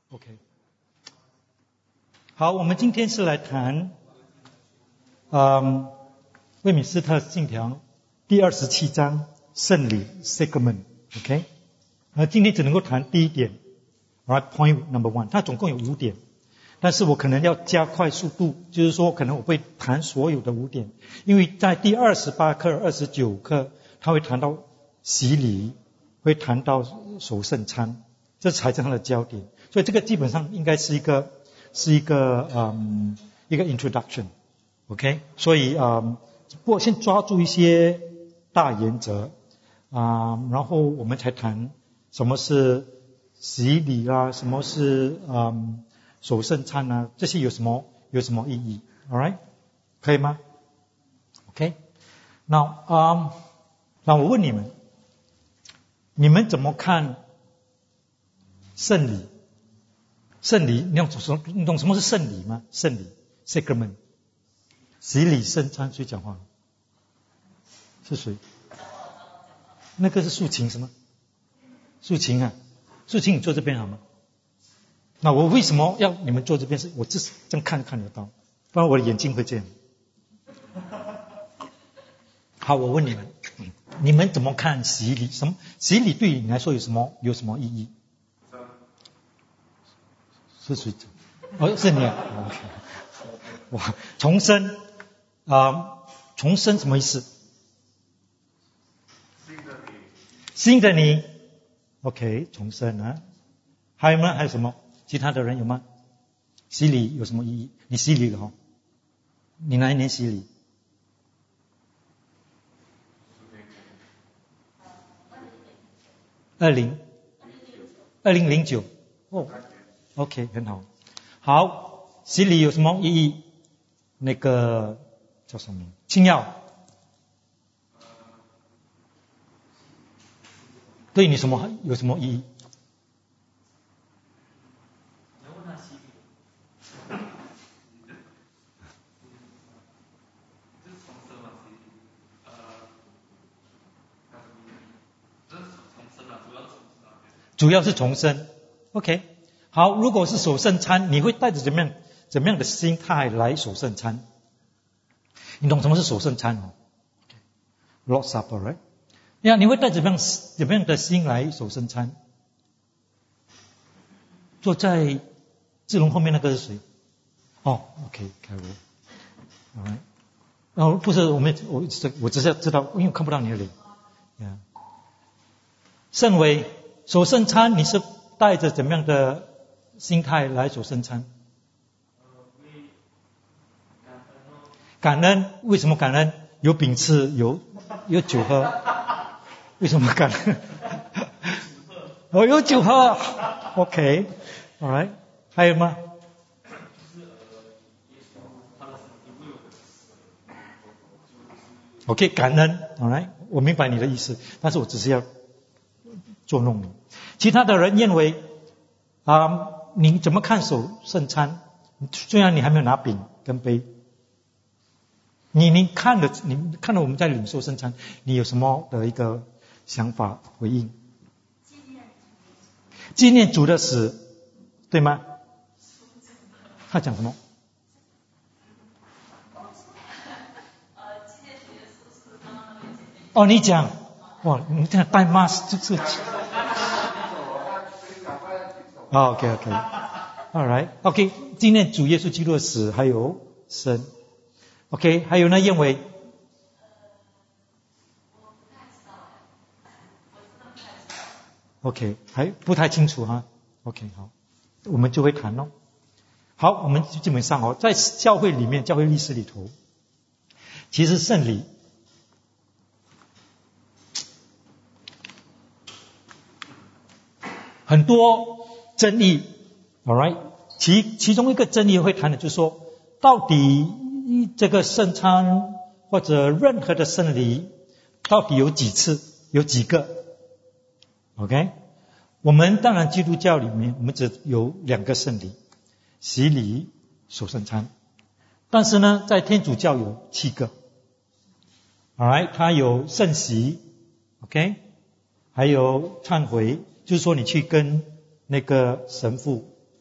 OK， 好，我们今天是来谈威敏斯特信条第27章圣礼 Sacrament。OK， 今天只能够谈第一点 ，Right point number one， 它总共有5点，但是我可能要加快速度，就是说可能我会谈所有的5点，因为在第28课、29课，他会谈到洗礼，会谈到守圣餐，这才是它的焦点。所以这个基本上应该是一个 introduction，OK， 所以不过先抓住一些大原则然后我们才谈什么是洗礼啊，什么是守圣餐啊，这些有什么意义 ？All right， 可以吗 ？OK， 那我问你们，你们怎么看圣礼？圣礼，你懂什么是圣礼吗？圣礼 Sacrament， 洗礼圣餐，谁讲话？是谁？那个是素琴什么？素琴啊，素琴你坐这边好吗？那我为什么要你们坐这边？是我这样看得到，不然我的眼睛会这样。好，我问你们，你们怎么看洗礼？洗礼对你来说有什么意义？是谁？是你啊！哇，重生重生什么意思？新的你 ，OK， 重生啊！还有吗？还有什么？其他的人有吗？洗礼有什么意义？你洗礼了你哪一年洗礼？2009哦。OK， 很好。好，洗礼有什么意义？那个叫什么名？清药。对你有什么意义？主要是重生。OK。好，如果是守圣餐，你会带着怎么样的心态来守圣餐？你懂什么是守圣餐？Lord's Supper， right？ 你会带怎么样的心来守圣餐？坐在志龙后面那个是谁？OK， 凯文。Alright， 不是我只是要知道，因为我看不到你的脸。圣为守圣餐，你是带着怎么样的心态来守圣餐？感恩。为什么感恩？有饼吃，有酒喝。为什么感恩？有酒喝。OK， alright， 还有吗？OK， 感恩。alright， 我明白你的意思，但是我只是要捉弄你。其他的人认为你怎么看守圣餐？虽然你还没有拿饼跟杯，你看了我们在领受圣餐，你有什么的一个想法回应？纪念主的死，对吗？他讲什么？你讲，哇，你这样带 mask 这OK， OK， 纪念主耶稣基督的死，还有生。OK， 还有呢，认为OK， 还不太清楚哈。OK， 好，我们就会谈咯。好，我们基本上在教会里面，教会历史里头，其实圣礼很多争议 ，alright， 其中一个争议会谈的就是说，到底这个圣餐或者任何的圣礼，到底有几次，有几个 ？OK， 我们当然基督教里面，我们只有2个圣礼，洗礼、守圣餐。但是呢，在天主教有7个 ，alright， 它有圣洗 ，OK， 还有忏悔。就是说你去跟那个神父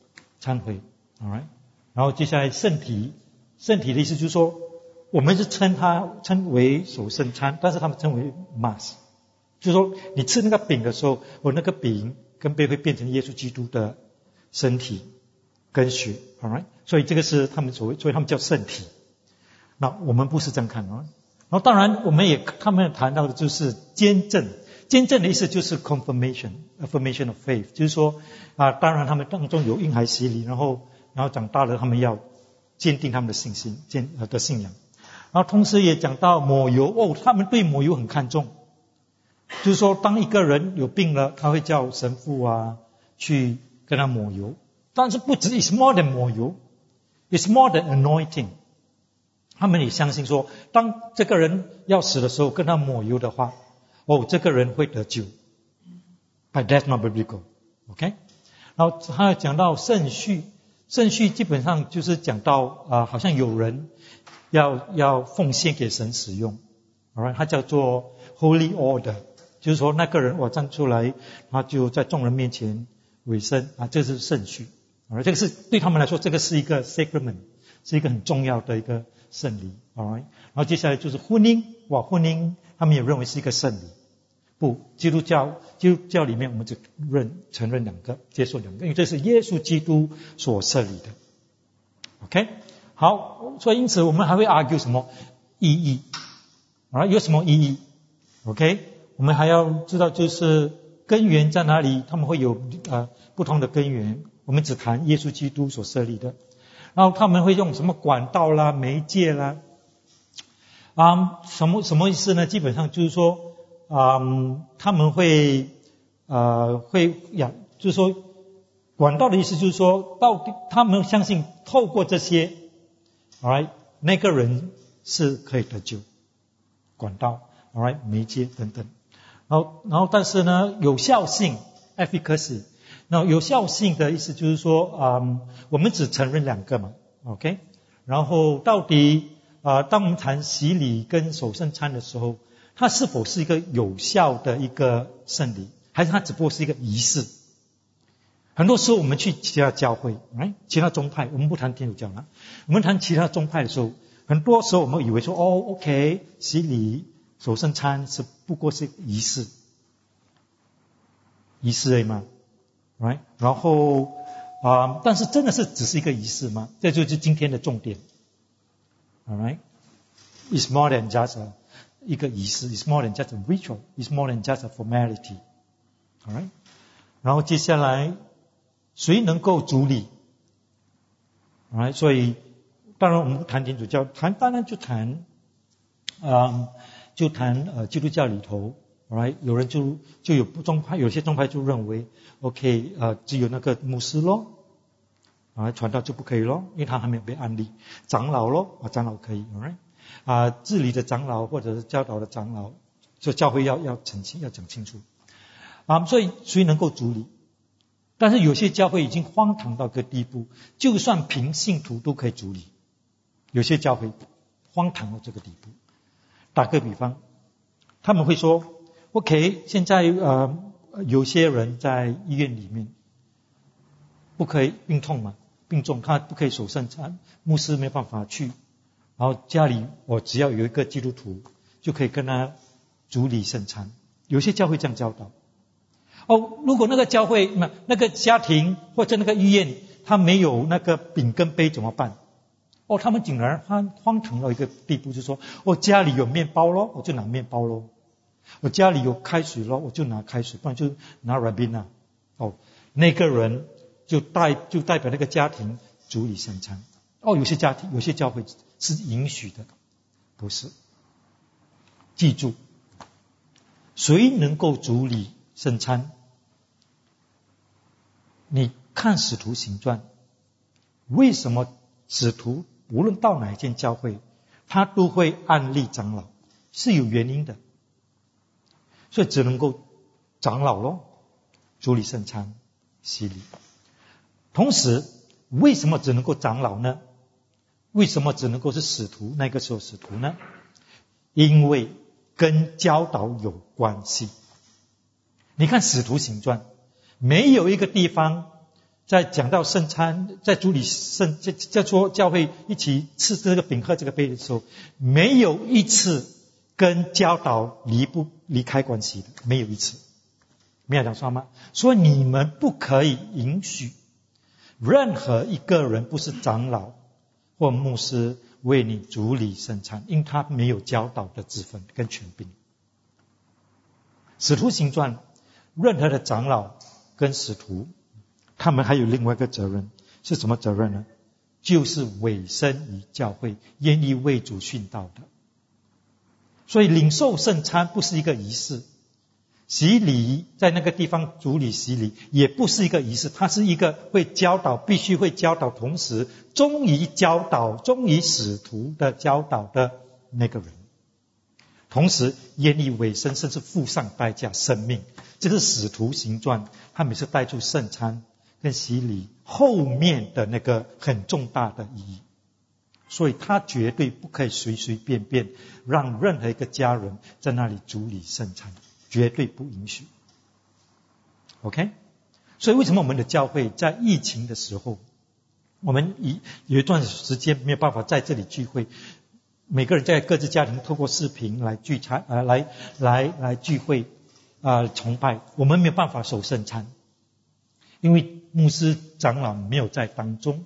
忏悔 ，alright。然后接下来圣体，圣体的意思就是说，我们是称为守圣餐，但是他们称为 mass， 就是说你吃那个饼的时候，那个饼跟杯会变成耶稣基督的身体跟血 ，alright。所以这个是他们所谓，所以他们叫圣体。那我们不是这样看啊。然后当然他们谈到的就是坚正，坚正的意思就是 affirmation of faith， 就是说当然他们当中有婴孩洗礼，然后长大了他们要坚定他们的信心的信仰。然后同时也讲到抹油他们对抹油很看重，就是说当一个人有病了，他会叫神父去跟他抹油，但是不止 it's more than 抹油， it's more than anointing。他们也相信说，当这个人要死的时候跟他抹油的话，这个人会得救。But that's not biblical, OK？ 然后他讲到圣序，圣序基本上就是讲到好像有人要奉献给神使用 ，alright， 它叫做 Holy Order， 就是说那个人站出来，他就在众人面前委身这是圣序 ，alright， 这个是对他们来说，这个是一个 sacrament， 是一个很重要的一个圣礼 ，alright。然后接下来就是婚姻，婚姻他们也认为是一个圣礼。不，基督教里面我们只承认两个，接受两个，因为这是耶稣基督所设立的。OK， 好，所以因此我们还会 argue 什么意义有什么意义 ？OK， 我们还要知道就是根源在哪里，他们会有不同的根源，我们只谈耶稣基督所设立的。然后他们会用什么管道啦、媒介啦，什么意思呢？基本上就是说，他们会就是说，管道的意思就是说，到底他们相信透过这些 ，alright， 那个人是可以得救，管道 ，alright， 媒介等等。然后但是呢，有效性 efficacy。那有效性的意思就是说，我们只承认两个嘛 ，OK？ 然后到底当我们谈洗礼跟守圣餐的时候，它是否是一个有效的一个圣礼，还是它只不过是一个仪式？很多时候我们去其他教会，其他宗派，我们不谈天主教了，我们谈其他宗派的时候，很多时候我们以为说，OK， 洗礼、守圣餐是不过是仪式而已嘛。Right， 然后但是真的是只是一个仪式吗？这就是今天的重点。Alright， it's more than just 一个仪式 ，it's more than just a ritual， it's more than just a formality。Alright， 然后接下来谁能够主理 ？Alright， 所以当然我们不谈天主教，当然就谈基督教里头。Alright， 有人就有宗派，有些宗派就认为 ，OK， 只有那个牧师咯，传道就不可以咯，因为他还没有被安立。长老咯，长老可以 ，Alright， 治理的长老或者是教导的长老，所以教会要澄清，要讲清楚。所以谁能够主理？但是有些教会已经荒唐到一个地步，就算平信徒都可以主理。有些教会荒唐到这个地步。打个比方，他们会说。OK， 现在有些人在医院里面不可以病重，他不可以守圣餐，牧师没办法去，然后家里我只要有一个基督徒就可以跟他主理圣餐。有些教会这样教导。如果那个教会那个家庭或者那个医院他没有那个饼跟杯怎么办？他们竟然荒唐到一个地步，就说家里有面包咯，我就拿面包咯。我家里有开水咯，我就拿开水，不然就拿 Rabina。那个人就代表那个家庭主理圣餐。有些教会是允许的，不是。记住，谁能够主理圣餐？你看使徒行传，为什么使徒无论到哪一间教会，他都会按立长老，是有原因的。所以只能够长老咯，主理圣餐、洗礼。同时，为什么只能够长老呢？为什么只能够是使徒？那个时候使徒呢？因为跟教导有关系。你看使徒行传，没有一个地方在讲到圣餐，在主理在说教会一起吃这个饼喝这个杯的时候，没有一次跟教导离开关系的，没有一次。没有讲说吗？所以你们不可以允许任何一个人不是长老或牧师为你主理圣餐，因为他没有教导的职分跟权柄。使徒行传，任何的长老跟使徒，他们还有另外一个责任，是什么责任呢？就是委身于教会，愿意为主殉道的。所以领受圣餐不是一个仪式，洗礼在那个地方主理洗礼也不是一个仪式，它是一个会教导，必须会教导，同时忠于教导、忠于使徒的教导的那个人，同时愿意委身，甚至付上代价生命。这是使徒行传，他每次带出圣餐跟洗礼后面的那个很重大的意义。所以他绝对不可以随随便便让任何一个家人在那里主理圣餐，绝对不允许。 OK， 所以为什么我们的教会在疫情的时候，我们有一段时间没有办法在这里聚会，每个人在各自家庭透过视频来聚餐，来聚会崇拜，我们没有办法守圣餐，因为牧师长老没有在当中。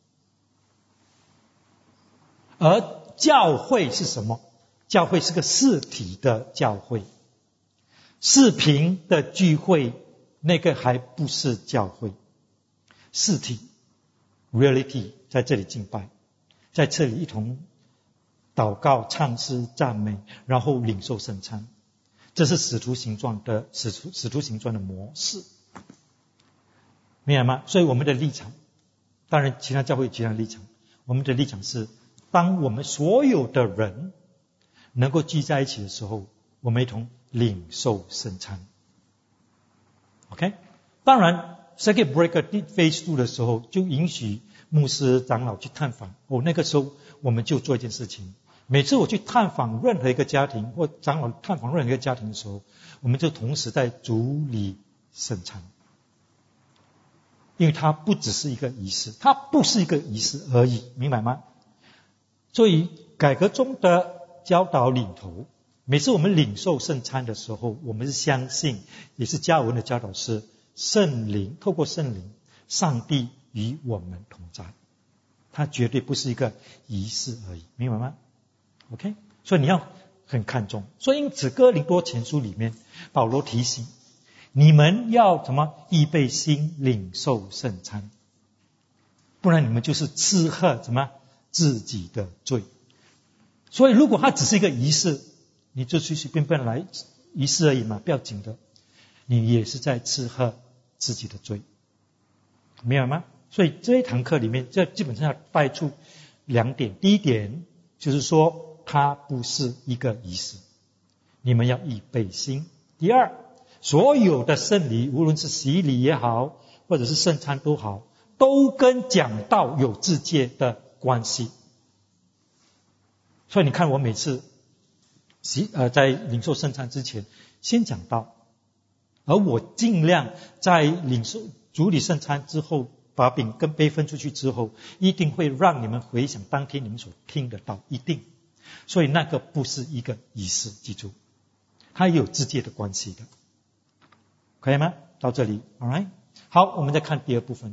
而教会是什么？教会是个实体的教会，视频的聚会那个还不是教会。实体 reality 在这里敬拜，在这里一同祷告、唱诗、赞美，然后领受圣餐，这是使徒行传的模式，明白吗？所以我们的立场，当然其他教会有其他立场，我们的立场是，当我们所有的人能够聚在一起的时候，我们一同领受圣餐。 OK， 当然 Circuit Breaker Phase 2的时候就允许牧师长老去探访，那个时候我们就做一件事情，每次我去探访任何一个家庭，或长老探访任何一个家庭的时候，我们就同时在主理圣餐，因为它不只是一个仪式，它不是一个仪式而已，明白吗？所以改革中的教导领头，每次我们领受圣餐的时候，我们是相信，也是加尔文的教导是圣灵，透过圣灵，上帝与我们同在，它绝对不是一个仪式而已，明白吗？ OK， 所以你要很看重。所以因此哥林多前书里面保罗提醒你们要什么？预备心领受圣餐，不然你们就是吃喝什么自己的罪。所以如果它只是一个仪式，你就随随便便来仪式而已嘛，不要紧的，你也是在吃喝自己的罪，明白吗？所以这一堂课里面，这基本上要带出2点。第一点就是说它不是一个仪式，你们要预备心。第二，所有的圣礼，无论是洗礼也好，或者是圣餐都好，都跟讲道有直接的关系。所以你看我每次在领受圣餐之前先讲道，而我尽量在领受主理圣餐之后，把饼跟杯分出去之后，一定会让你们回想当天你们所听的道，一定。所以那个不是一个仪式，记住，它有直接的关系的，可以吗？到这里 alright， 好，我们再看第二部分。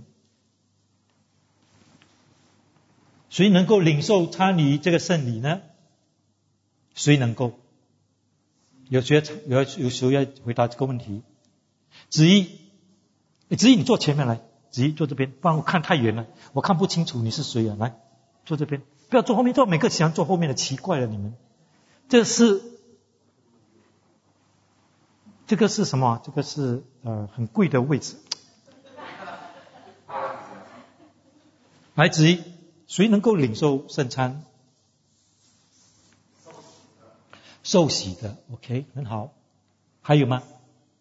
谁能够领受参与这个圣礼呢？谁能够？有谁要回答这个问题？子怡你坐前面来，子怡坐这边，不然我看太远了，我看不清楚你是谁啊。来，坐这边，不要坐后面，每个喜欢坐后面的，奇怪了你们。这个是什么？这个是很贵的位置。来，子怡，谁能够领受圣餐？受洗的 ，OK， 很好。还有吗？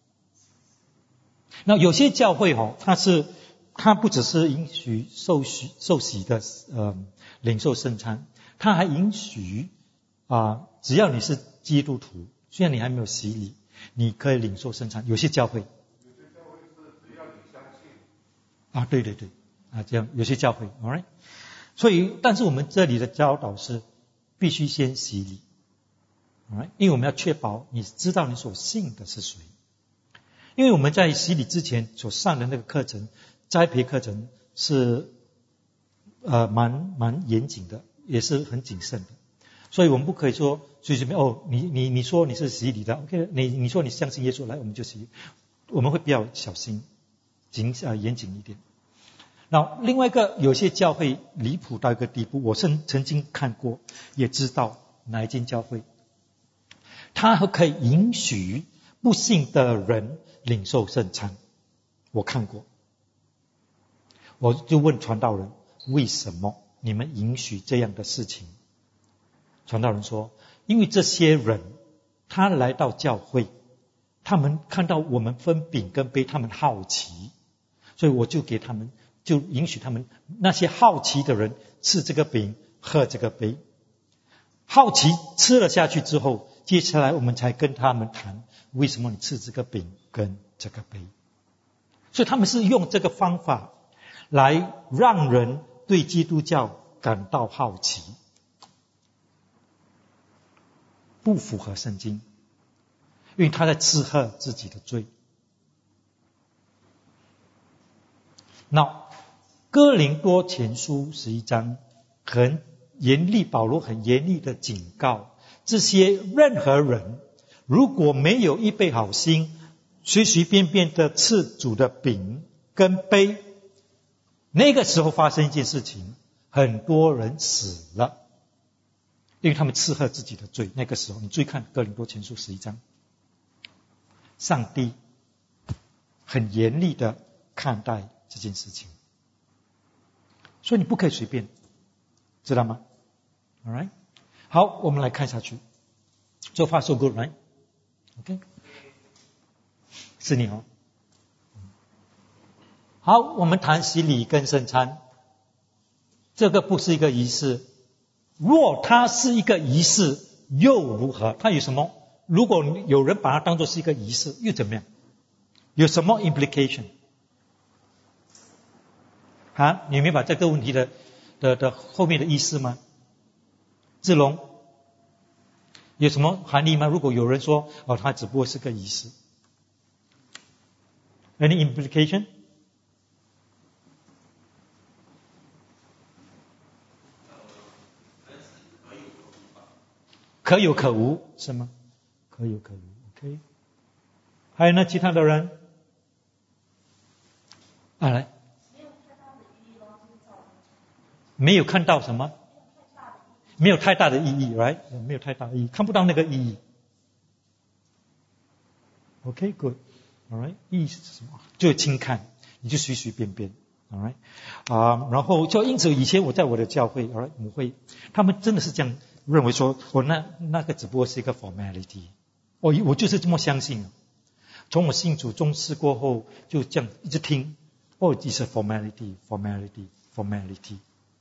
那有些教会它不只是允许受洗的领受圣餐，它还允许只要你是基督徒，虽然你还没有洗礼，你可以领受圣餐。有些教会是只要你相信对对对，这样有些教会 ，alright。所以，但是我们这里的教导是必须先洗礼 ，alright， 因为我们要确保你知道你所信的是谁。因为我们在洗礼之前所上的那个课程，栽培课程是蛮严谨的，也是很谨慎的。所以我们不可以说随随便你说你是洗礼的 ，OK， 你说你相信耶稣，来我们就洗礼，我们会比较小心，严谨一点。那另外一个，有些教会离谱到一个地步，我曾经看过，也知道哪一间教会，他可以允许不信的人领受圣餐。我看过，我就问传道人，为什么你们允许这样的事情？传道人说，因为这些人他来到教会，他们看到我们分饼跟杯，他们好奇，所以我就给他们，就允许他们那些好奇的人吃这个饼，喝这个杯。好奇吃了下去之后，接下来我们才跟他们谈，为什么你吃这个饼跟这个杯。所以他们是用这个方法来让人对基督教感到好奇，不符合圣经，因为他在斥喝自己的罪。那哥林多前书11章很严厉，保罗很严厉的警告这些任何人，如果没有预备好心，随随便便的吃主的饼跟杯，那个时候发生一件事情，很多人死了，因为他们斥喝自己的罪。那个时候你注意看哥林多前书11章，上帝很严厉的看待这件事情，所以你不可以随便，知道吗？ Alright， 好，我们来看下去。So far so good, right? OK， 是你哦。好，我们谈洗礼跟圣餐，这个不是一个仪式。若它是一个仪式又如何？它有什么？如果有人把它当作是一个仪式又怎么样？有什么 implication？ 你明白这个问题的后面的意思吗？志龙，有什么含义吗？如果有人说它只不过是个仪式 ，any implication？ 可有可无是吗？可有可无 ，OK。还有呢，其他的人来，没有看到什么？没有太大的意义 ，right？ 没有太大的意义，看不到那个意义。OK， good， all right， 意义是什么？就轻看，你就随随便便 ，all right，然后就因此以前我在我的教会 ，all right， 母会，他们真的是这样认为说，那个只不过是一个 formality， 我就是这么相信。从我信主宗师过后，就这样一直听，it's a formality，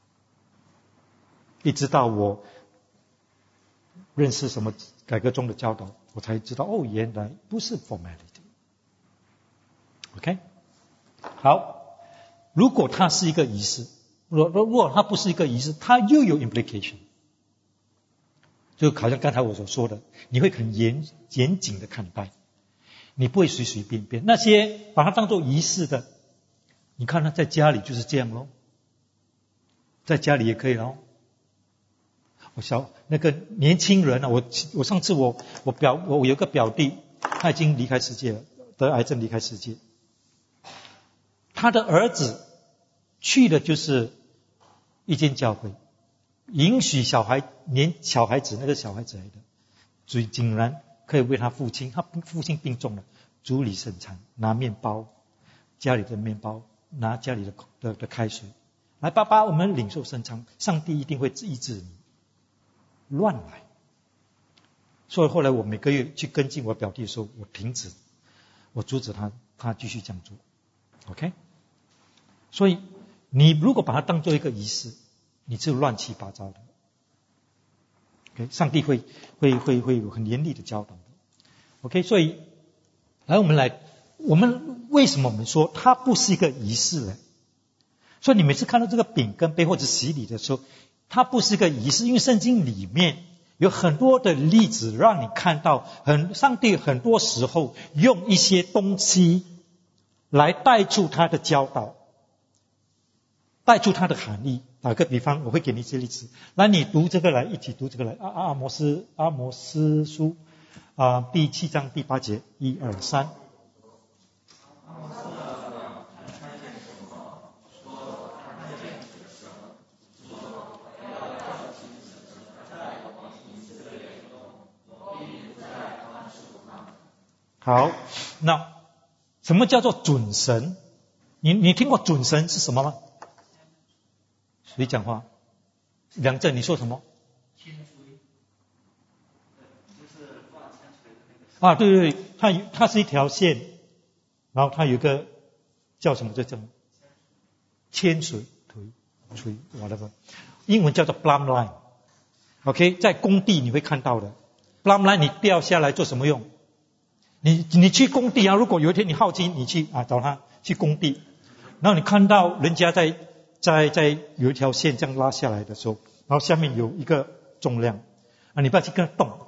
一直到我认识什么改革中的教导，我才知道原来不是 formality。 OK， 好，如果它是一个仪式，如果它不是一个仪式，它又有 implication， 就好像刚才我所说的，你会很严谨的看待，你不会随随便便。那些把它当作仪式的，你看他在家里就是这样咯，在家里也可以咯。那个年轻人啊，我上次我有个表弟，他已经离开世界了，得癌症离开世界。他的儿子去的就是一间教会，允许小孩子那个小孩子来的，所以竟然可以为他父亲病重了，主理圣餐，拿面包，家里的面包，拿家里的开水，来爸爸，我们领受圣餐，上帝一定会医治你。乱来。所以后来我每个月去跟进我表弟的时候，我阻止他继续这样做。 OK， 所以你如果把它当做一个仪式，你是乱七八糟的。OK， 上帝会有很严厉的教导的。OK， 所以来我们为什么我们说它不是一个仪式呢？ 所以你每次看到这个饼跟杯或者洗礼的时候，它不是一个仪式，因为圣经里面有很多的例子让你看到，上帝很多时候用一些东西来带出他的教导，带出他的含义。打个比方，我会给你一些例子，来你读这个来，一起读这个来。阿摩斯书第7章第8节，1、2、3。好，那什么叫做准神？你听过准神是什么吗？谁讲话？梁振，你说什么？对，它是一条线，然后它有一个叫什么？这叫铅水锤 whatever， 英文叫做 plumb line。OK， 在工地你会看到的 plumb line， 你掉下来做什么用？你去工地如果有一天你好奇，你去找他去工地，然后你看到人家在有一条线这样拉下来的时候，然后下面有一个重量你不要去跟他动，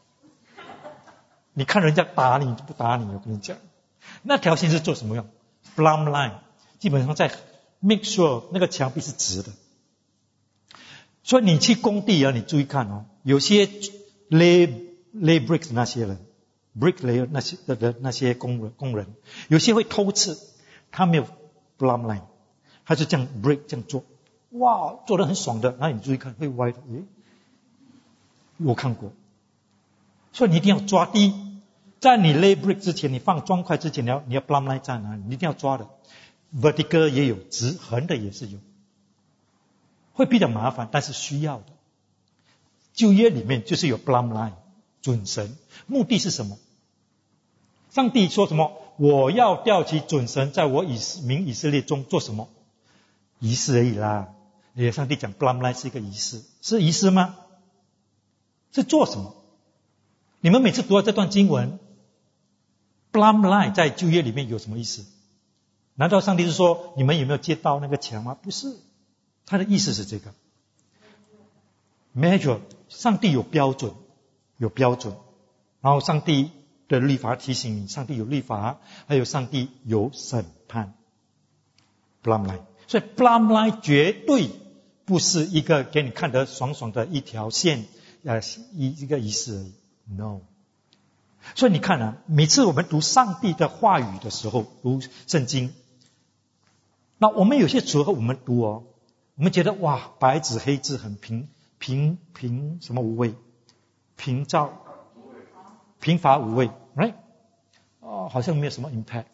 你看人家打你就不打你，我跟你讲，那条线是做什么用？ plumb line 基本上在 make sure 那个墙壁是直的。所以你去工地你注意看有些 lay bricks 那些人bricklayer 那些工人，有些会偷吃，他没有 plumb line， 他就这样 brick 这样做，哇，做得很爽的，然后你注意看会歪的，我看过。所以你一定要抓地，在你 lay brick 之前，你放砖块之前，你要 plumb line 在哪里，你一定要抓的。vertical 也有，直横的也是有，会比较麻烦，但是需要的。旧约里面就是有 plumb line。准神目的是什么？上帝说什么？我要调起准神在我民以色列中做什么？仪式而已啦。上帝讲 plumb line 是一个仪式，是仪式吗？是做什么？你们每次读到这段经文 plumb line 在旧约里面有什么意思？难道上帝是说你们有没有接到那个墙吗？不是，他的意思是这个 measure， 上帝有标准，然后上帝的律法提醒你，上帝有律法，还有上帝有审判 plumb line。 所以 plumb line 绝对不是一个给你看得爽爽的一条线，一个仪式而已 ，no。 所以你看每次我们读上帝的话语的时候，读圣经，那我们有些时候我们读我们觉得哇，白纸黑字很平什么无味，平乏无味 right？ 好像没有什么 impact。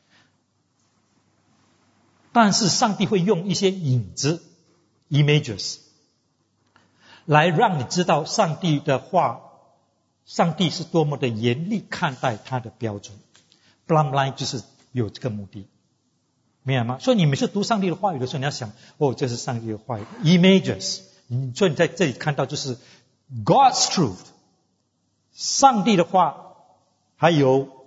但是上帝会用一些影子 images 来让你知道上帝的话，上帝是多么的严厉看待他的标准。 plumb line 就是有这个目的，明白吗？所以你每次读上帝的话语的时候，你要想这是上帝的话语 images。 所以你在这里看到就是 God's truth， 上帝的话，还有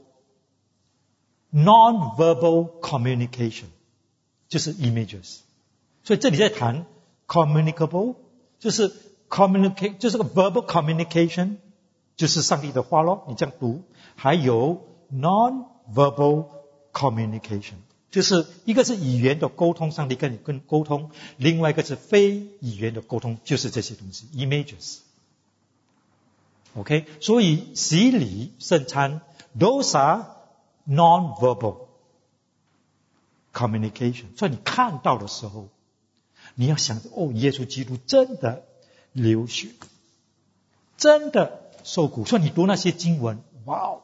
non-verbal communication， 就是 images。 所以这里在谈 communicable， 就是communicate， 就是个 verbal communication， 就是上帝的话咯，你这样读。还有 non-verbal communication， 就是一个是语言的沟通，上帝跟你沟通，另外一个是非语言的沟通，就是这些东西 images。 OK， 所以洗礼圣餐 those are non-verbal communication。 所以你看到的时候，你要想着耶稣基督真的流血，真的受苦。所以你读那些经文，哇，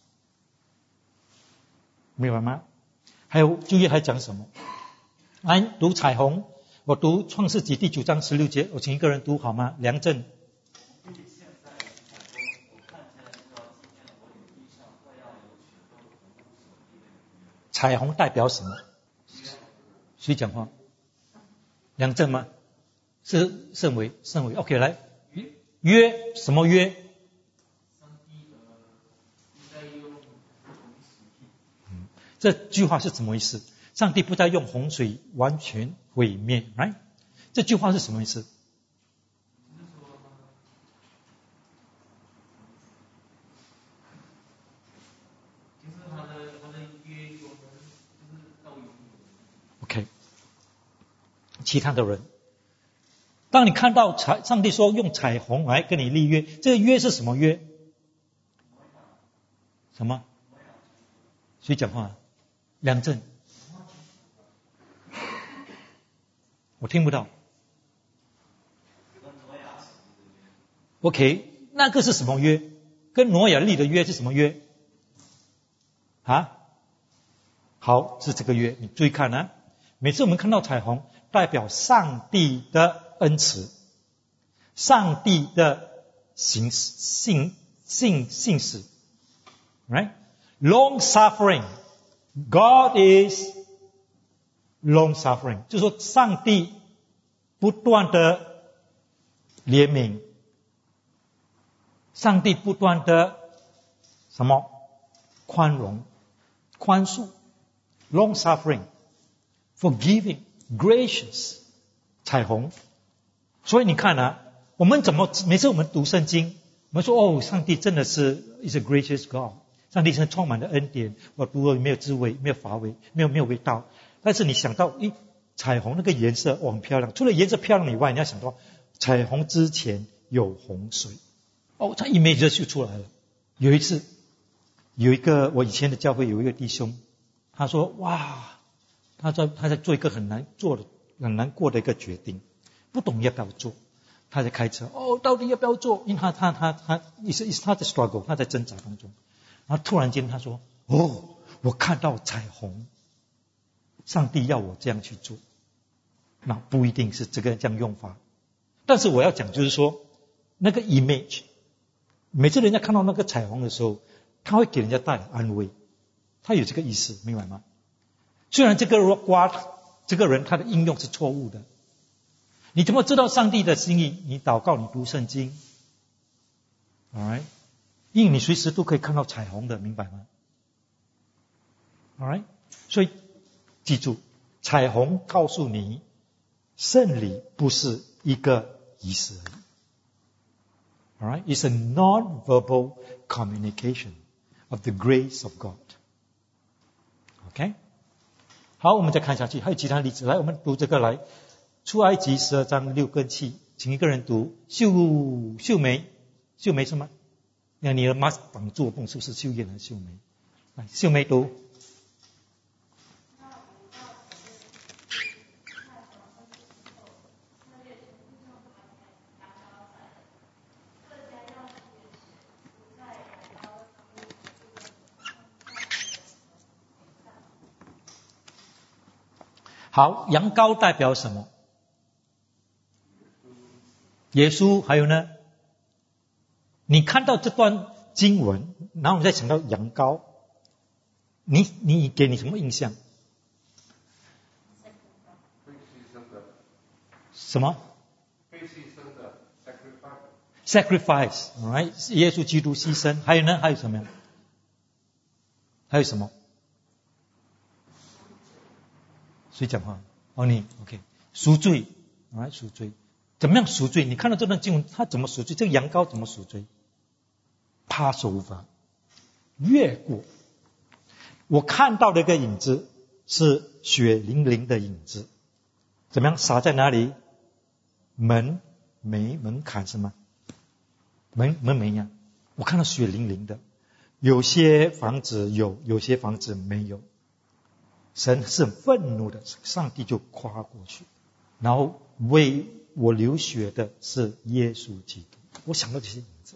明白吗？还有旧约还讲什么？来读彩虹，我读创世纪第9章16节，我请一个人读好吗？梁振。彩虹代表什么？谁讲话？梁振吗？是圣维 OK， 来约什么约？这句话是什么意思？上帝不再用洪水完全毁灭。right？ 这句话是什么意思？OK， 其他的人，当你看到上帝说用彩虹来跟你立约，这个约是什么约？什么？谁讲话？梁振，我听不到。OK， 那个是什么约？跟挪亚立的约是什么约？啊？好，是这个约，你注意看啊。每次我们看到彩虹，代表上帝的恩慈，上帝的信使 ，right？ Long suffering， God is long suffering， 就是说上帝不断的怜悯，上帝不断的什么宽容、宽恕 ，long suffering。Forgiving, gracious， 彩虹。所以你看啊，我们每次我们读圣经，我们说哦，上帝真的是 is a gracious God， 上帝是充满了恩典，我读了没有滋味，没有乏味，没有味道。但是你想到，彩虹那个颜色很漂亮，除了颜色漂亮以外，你要想到彩虹之前有洪水，它 image 就出来了。有一次，我以前的教会有一个弟兄，他说哇。他在做一个很难过的一个决定，不懂要不要做。他在开车，到底要不要做？因为他在 struggle， 他在挣扎当中。然后突然间他说，我看到彩虹，上帝要我这样去做。那不一定是这样用法，但是我要讲就是说，那个 image， 每次人家看到那个彩虹的时候，他会给人家带来安慰，他有这个意思，明白吗？虽然这个人他的应用是错误的，你怎么知道上帝的心意？你祷告，你读圣经 ，alright， 因为你随时都可以看到彩虹的，明白吗 ？alright， 所以记住，彩虹告诉你，圣礼不是一个仪式而已 ，alright， it's a non-verbal communication of the grace of God，OK？好，我们再看下去，还有其他例子。来，我们读这个来，出埃及12章6跟7，请一个人读。秀梅是吗？那你的 mask 绑住我，是不是秀艳还是秀梅？来，秀梅读。好，羊羔代表什么？耶稣。还有呢？你看到这段经文，然后你再想到羊羔，你给你什么印象？什么 ？sacrifice， right？ 耶稣基督牺牲。还有呢？还有什么？还有什么？谁讲话？你 OK？ 赎罪，赎罪。怎么样赎罪？你看到这段经文，他怎么赎罪？这个羊羔怎么赎罪 ？Passover， 越过。我看到的一个影子是血淋淋的影子，怎么样？撒在哪里？门槛是吗？门楣呀。我看到血淋淋的，有些房子有，有些房子没有。神是愤怒的，上帝就跨过去，然后为我流血的是耶稣基督。我想到这些影子，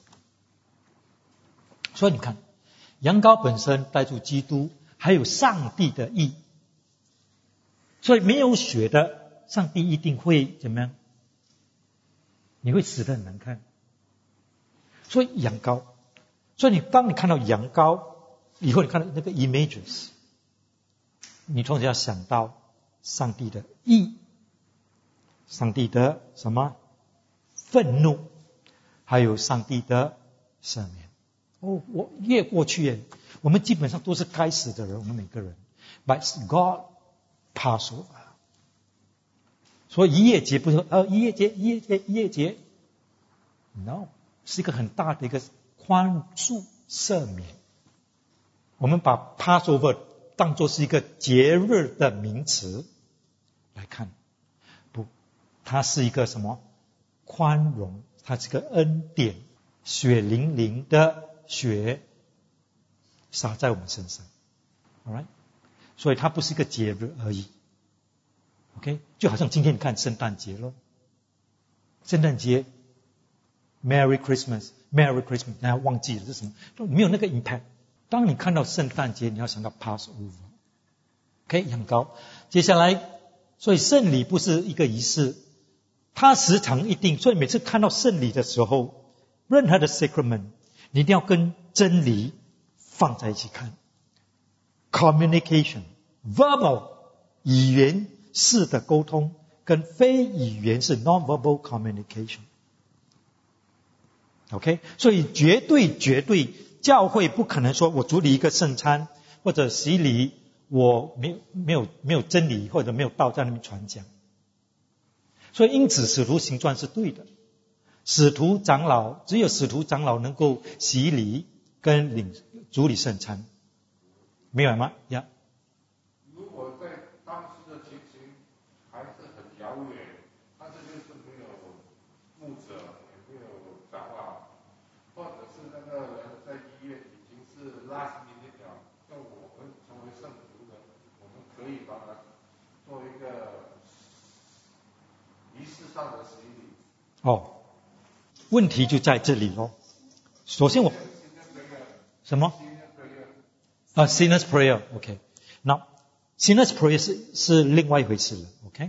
所以你看，羊羔本身带出基督，还有上帝的义，所以没有血的，上帝一定会怎么样？你会死得很难看。所以羊羔，所以当你看到羊羔以后，你看到那个 images。你通常要想到上帝的义，上帝的什么愤怒，还有上帝的赦免。我越过去，我们基本上都是该死的人，我们每个人。But God Passover， 所以逾越节不是逾越节 ，no， 是一个很大的一个宽恕赦免。我们把 Passover 当作是一个节日的名词来看，不，它是一个什么？宽容，它是个恩典，血淋淋的血洒在我们身上 ，alright， 所以它不是一个节日而已 ，OK， 就好像今天你看圣诞节咯，圣诞节 Merry Christmas， 大家忘记了是什么？都没有那个 impact。当你看到圣诞节，你要想到 Passover，OK， 很高。接下来，所以圣礼不是一个仪式。它时常一定，所以每次看到圣礼的时候，任何的 sacrament， 你一定要跟真理放在一起看。Communication， verbal 语言式的沟通，跟非语言是 non-verbal communication。OK， 所以绝对，教会不可能说我主理一个圣餐或者洗礼，我没有真理或者没有道在那边传讲。所以因此使徒行传是对的，使徒长老只有使徒长老能够洗礼跟主理圣餐，明白吗？呀。 如果在当时的情形还是很遥远，但是就是没有牧者，也没有长老，或者是那个人在医院已经是 last minute 了，那我们成为圣徒的，我们可以把它做一个仪式上的洗礼。 问题就在这里咯。首先什么？Sinner's prayer， OK。那 Sinner's prayer 是另外一回事了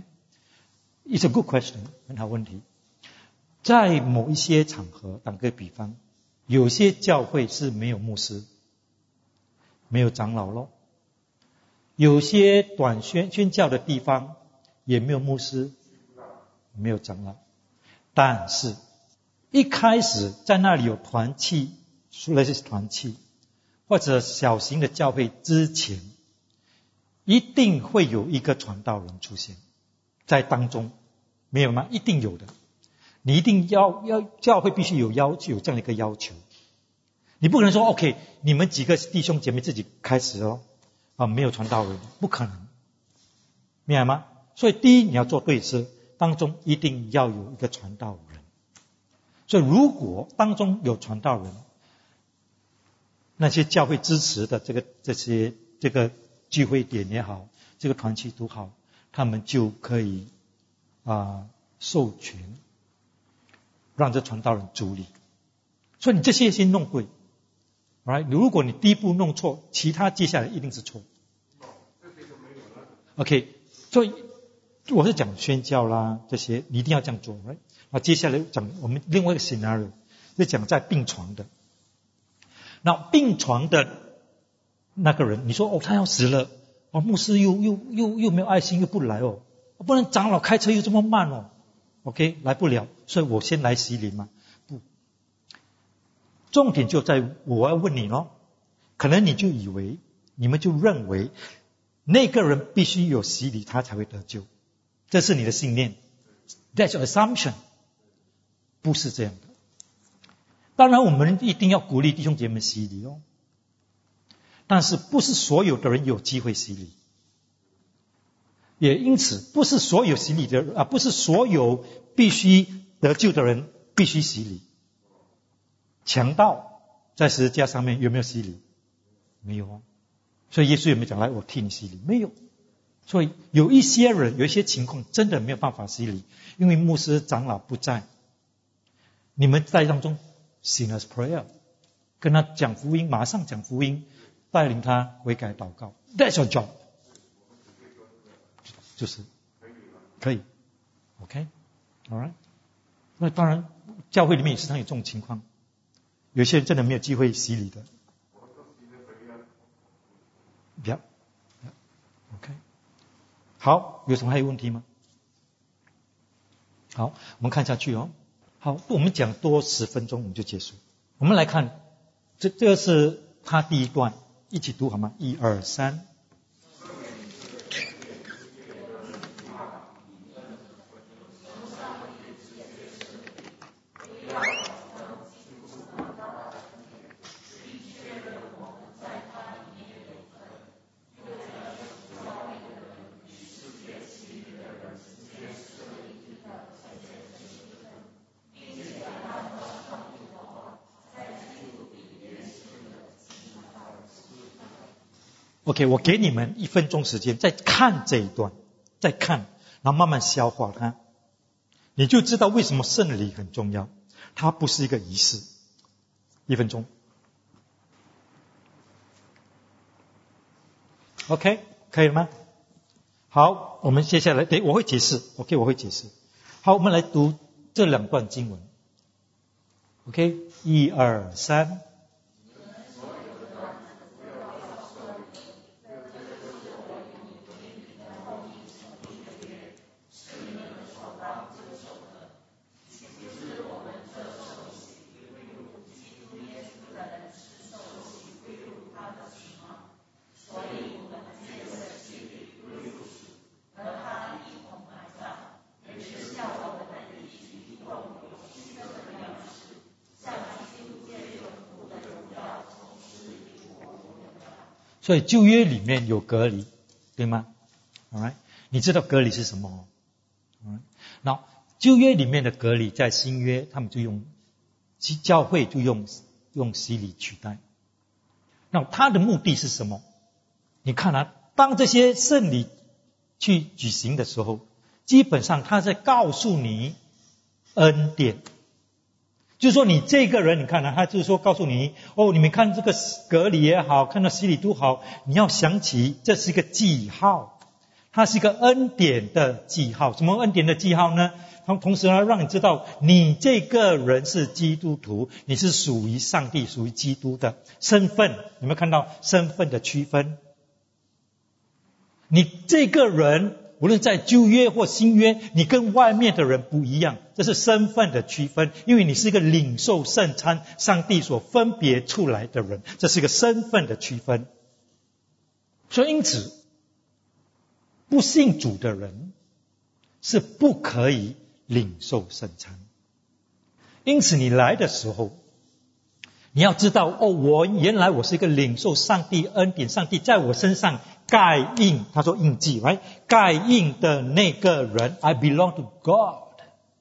，OK。It's a good question， 很好问题。在某一些场合，打个比方，有些教会是没有牧师，没有长老咯。有些短宣教的地方也没有牧师，没有长老。但是一开始在那里有团契，类似团契或者小型的教会之前，一定会有一个传道人出现在当中，没有吗？一定有的。你一定要教会必须有这样的一个要求。你不可能说 OK， 你们几个弟兄姐妹自己开始没有传道人，不可能，明白吗？所以第一你要做对事，当中一定要有一个传道人。所以如果当中有传道人，那些教会支持的这个聚会点也好，这个团契都好，他们就可以授权让这传道人主理。所以你这些先弄对 ，right？ 如果你第一步弄错，其他接下来一定是错。OK， 所以我是讲宣教啦，这些你一定要这样做 ，right？ 那接下来讲我们另外一个 scenario， 是讲在病床的。那病床的那个人，你说他要死了，牧师又没有爱心，又不来不然长老开车又这么慢OK， 来不了，所以我先来洗礼嘛。不，重点就在我要问你可能你们就认为那个人必须有洗礼他才会得救，这是你的信念 ，That's your assumption， 不是这样的。当然我们一定要鼓励弟兄姐妹洗礼但是不是所有的人有机会洗礼，也因此不是所有洗礼的人不是所有必须得救的人必须洗礼。强盗在十字架上面有没有洗礼？没有所以耶稣有没有讲来我替你洗礼？没有。所以有一些人有一些情况真的没有办法洗礼，因为牧师长老不在，你们在当中 Sinner's prayer， 跟他讲福音，马上讲福音，带领他悔改祷告， That's your job， 就是可以 OK Alright。 那当然教会里面也时常有这种情况，有些人真的没有机会洗礼的OK。 好，有什么还有问题吗？好，我们看下去好，我们讲多10分钟我们就结束。我们来看这个是他第一段，一起读好吗？1、2、3。 OK， 我给你们1分钟时间，再看这一段，再看，然后慢慢消化它，你就知道为什么圣礼很重要。它不是一个仪式。1分钟。OK， 可以了吗？好，我们接下来，我会解释。OK， 我会解释。好，我们来读这2段经文。OK， 1、2、3。所以旧约里面有隔离，对吗 ？Alright， 你知道隔离是什么？那旧约里面的隔离，在新约他们就用教会就用洗礼取代。那它的目的是什么？你看啊，当这些圣礼去举行的时候，基本上他在告诉你恩典。就是说你这个人，你看啊，他就是说告诉你，你们看这个隔离也好，看到洗礼都好，你要想起这是一个记号，它是一个恩典的记号。什么恩典的记号呢？同时呢，让你知道你这个人是基督徒，你是属于上帝、属于基督的身份。有没有看到身份的区分？你这个人无论在旧约或新约，你跟外面的人不一样，这是身份的区分。因为你是一个领受圣餐，上帝所分别出来的人，这是一个身份的区分。所以因此，不信主的人是不可以领受圣餐。因此你来的时候，你要知道，原来我是一个领受上帝恩典，上帝在我身上盖印，他说印记 right？ 盖印的那个人 I belong to God，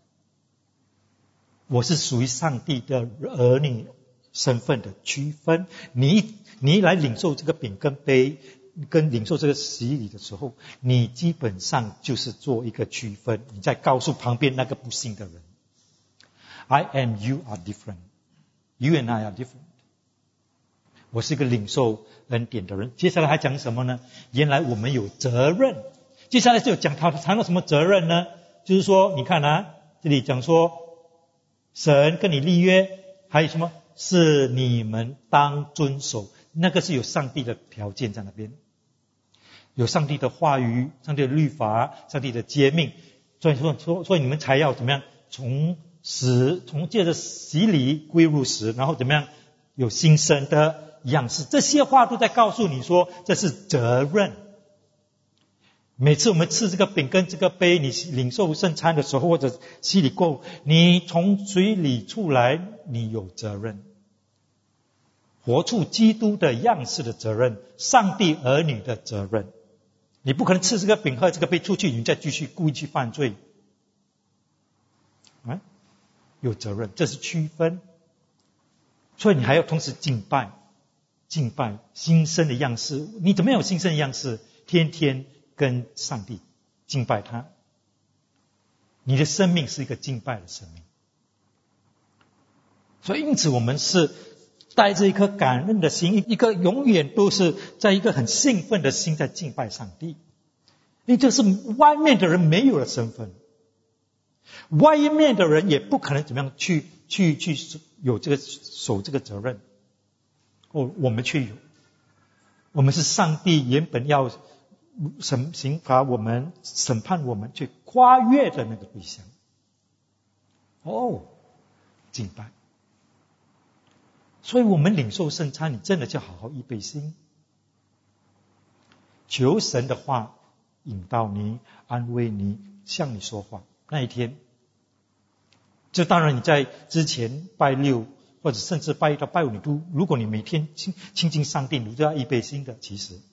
我是属于上帝的儿女身份的区分。你来领受这个饼跟杯，跟领受这个洗礼的时候，你基本上就是做一个区分，你在告诉旁边那个不信的人 I and you are different， You and I are different。 我是一个领受恩典的人。接下来还讲什么呢？原来我们有责任。接下来就谈到什么责任呢？就是说你看啊，这里讲说神跟你立约，还有什么是你们当遵守，那个是有上帝的条件在那边，有上帝的话语，上帝的律法，上帝的诫命。所以你们才要怎么样从借着洗礼归入死，然后怎么样有新生的样式。这些话都在告诉你说这是责任。每次我们吃这个饼跟这个杯，你领受圣餐的时候，或者洗礼过，你从水里出来，你有责任，活出基督的样式的责任，上帝儿女的责任。你不可能吃这个饼喝这个杯出去，你再继续故意去犯罪有责任，这是区分。所以你还要同时敬拜新生的样式。你怎么样有新生的样式？天天跟上帝敬拜他，你的生命是一个敬拜的生命。所以因此我们是带着一颗感恩的心，一个永远都是在一个很兴奋的心在敬拜上帝。因为这是外面的人没有的身份，外面的人也不可能怎么样去有这个守这个责任。我们却有，我们是上帝原本要刑罚我们、审判我们去跨越的那个对象。敬拜。所以我们领受圣餐，你真的就好好预备心，求神的话引导你、安慰你、向你说话。那一天，这当然你在之前拜六或者甚至拜一到拜五，如果你每天亲近上帝，你都要预备心的。其实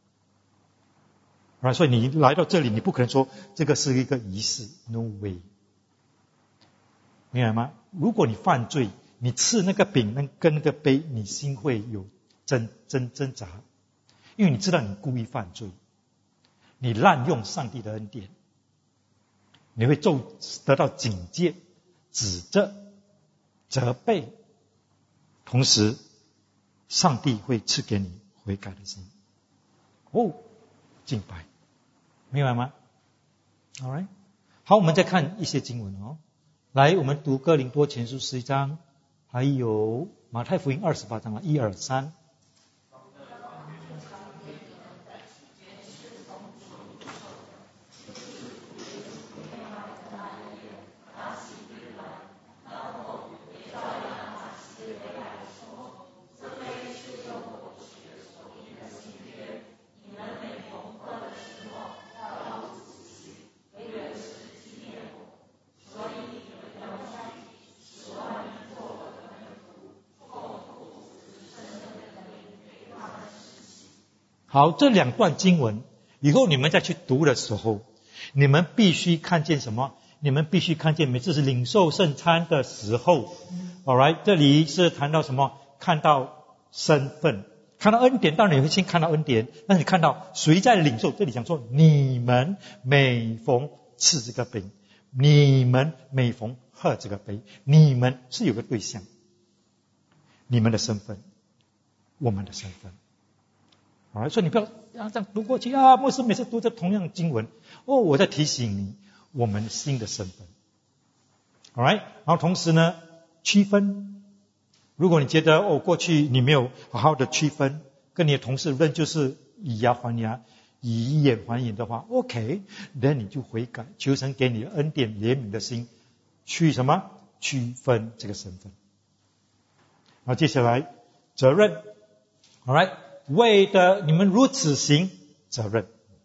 所以你来到这里，你不可能说这个是一个仪式 ，no way， 明白吗？如果你犯罪，你吃那个饼跟那个杯，你心会有挣扎， 因为你知道你故意犯罪，你滥用上帝的恩典，你会得到警戒、指责、责备，同时上帝会赐给你悔改的心。敬拜，明白吗？ Alright， 好，我们再看一些经文哦。来，我们读哥林多前书11章，还有马太福音28章1、2、3。好，这两段经文以后你们再去读的时候，你们必须看见什么？你们必须看见每次是领受圣餐的时候 ，alright， 这里是谈到什么？看到身份，看到恩典。当然你会先看到恩典，但是你看到谁在领受？这里讲说你们每逢吃这个饼，你们每逢喝这个杯，你们是有个对象，你们的身份，我们的身份。所以你不要这样读过去啊！牧师每次读这同样的经文，我在提醒你我们新的身份。Alright， 然后同时呢，区分。如果你觉得过去你没有好好的区分，跟你的同事仍旧是以牙还牙、以眼还眼的话 ，OK， 那你就悔改，求神给你恩典怜悯的心，去什么区分这个身份。然后接下来责任 ，Alright。为的你们如此行，责任。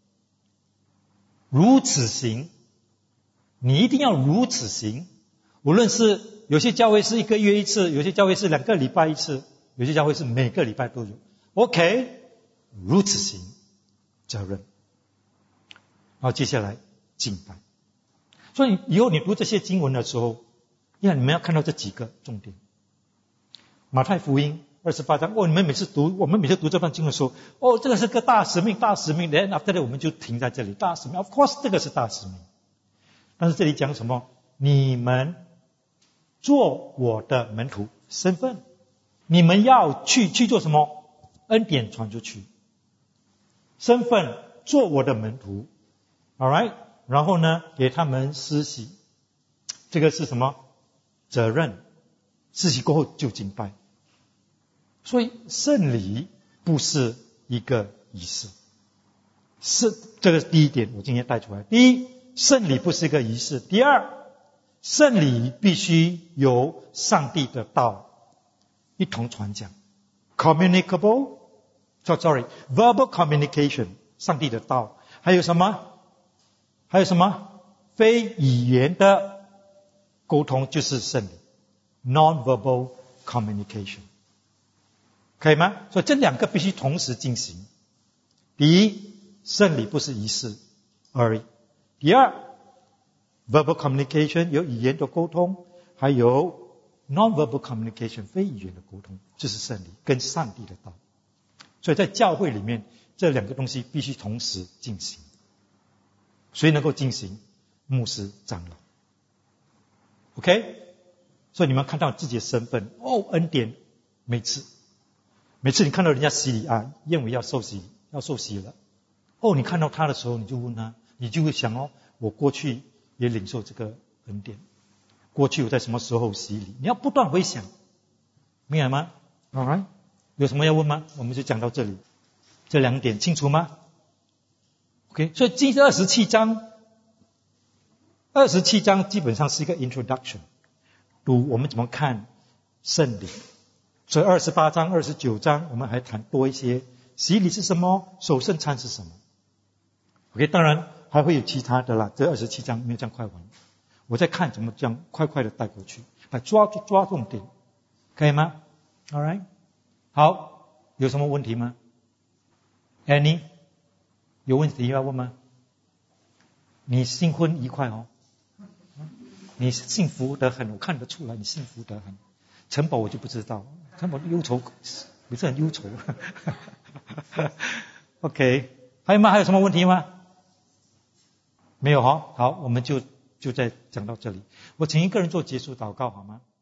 如此行，你一定要如此行。无论是有些教会是1个月1次，有些教会是2个礼拜1次，有些教会是每个礼拜都有。OK， 如此行，责任。然后接下来敬拜。所以以后你读这些经文的时候，你们要看到这几个重点。马太福音28章，我们每次读这段经文的时候，这个是个大使命，大使命。Then after that， 我们就停在这里，大使命。Of course， 这个是大使命。但是这里讲什么？你们做我的门徒，身份，你们要去做什么？恩典传出去，身份做我的门徒 ，alright。然后呢，给他们施洗，这个是什么？责任。施洗过后就敬拜。所以圣礼不是一个仪式，是这个是第一点，我今天带出来。第一，圣礼不是一个仪式；第二，圣礼必须由上帝的道一同传讲 ，verbal communication， 上帝的道。还有什么？非语言的沟通就是圣礼 ，non-verbal communication。可以吗？所以这两个必须同时进行。第一，圣礼不是仪式而已；第二 ，verbal communication 有语言的沟通，还有 non-verbal communication 非语言的沟通，就是圣礼跟上帝的道。所以在教会里面，这两个东西必须同时进行。谁能够进行？牧师、长老。OK， 所以你们看到自己的身份，恩典，每次你看到人家洗礼啊，认为要受洗了，你看到他的时候，你就问他，你就会想我过去也领受这个恩典，过去我在什么时候洗礼？你要不断回想，明白吗 ？Alright， 有什么要问吗？我们就讲到这里，这两点清楚吗 ？OK， 所以这27章基本上是一个 introduction， 读我们怎么看圣礼。所以28章、29章我们还谈多一些，洗礼是什么，守圣餐是什么。OK， 当然还会有其他的啦，这27章没有这样快完，我在看怎么这样快快的带过去，来抓重点，可以吗 ？Alright， 好，有什么问题吗 ？Annie， 有问题要问吗？你新婚愉快你幸福得很，我看得出来你幸福得很。陈宝我就不知道，陈宝忧愁，不是很忧愁。 OK， 还有吗？还有什么问题吗？没有哈，好，我们就再讲到这里。我请一个人做结束祷告好吗？